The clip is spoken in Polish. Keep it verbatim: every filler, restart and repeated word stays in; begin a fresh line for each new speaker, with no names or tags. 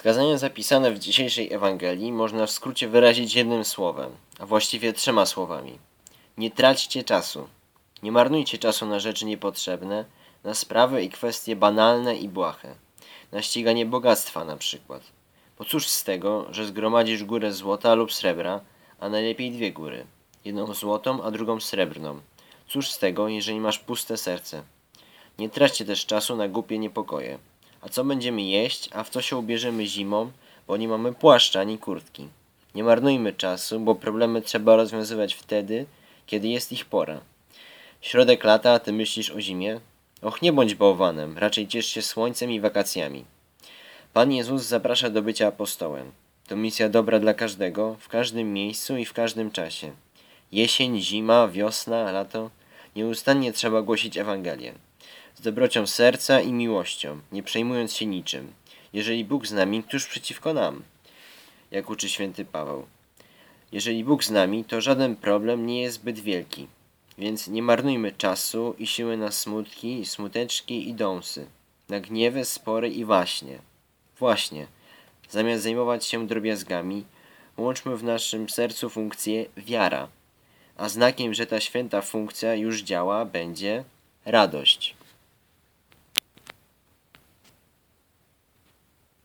Wskazania zapisane w dzisiejszej Ewangelii można w skrócie wyrazić jednym słowem, a właściwie trzema słowami. Nie traćcie czasu. Nie marnujcie czasu na rzeczy niepotrzebne, na sprawy i kwestie banalne i błahe. Na ściganie bogactwa na przykład. Bo cóż z tego, że zgromadzisz górę złota lub srebra, a najlepiej dwie góry. Jedną złotą, a drugą srebrną. Cóż z tego, jeżeli masz puste serce? Nie traćcie też czasu na głupie niepokoje. A co będziemy jeść, a w co się ubierzemy zimą, bo nie mamy płaszcza ani kurtki. Nie marnujmy czasu, bo problemy trzeba rozwiązywać wtedy, kiedy jest ich pora. Środek lata, a ty myślisz o zimie? Och, nie bądź bałwanem, raczej ciesz się słońcem i wakacjami. Pan Jezus zaprasza do bycia apostołem. To misja dobra dla każdego, w każdym miejscu i w każdym czasie. Jesień, zima, wiosna, lato. Nieustannie trzeba głosić Ewangelię. Z dobrocią serca i miłością, nie przejmując się niczym. Jeżeli Bóg z nami, któż przeciwko nam? Jak uczy święty Paweł. Jeżeli Bóg z nami, to żaden problem nie jest zbyt wielki. Więc nie marnujmy czasu i siły na smutki, smuteczki i dąsy, na gniewy, spory i waśnie. Właśnie, zamiast zajmować się drobiazgami, łączmy w naszym sercu funkcję wiara, a znakiem, że ta święta funkcja już działa, będzie radość.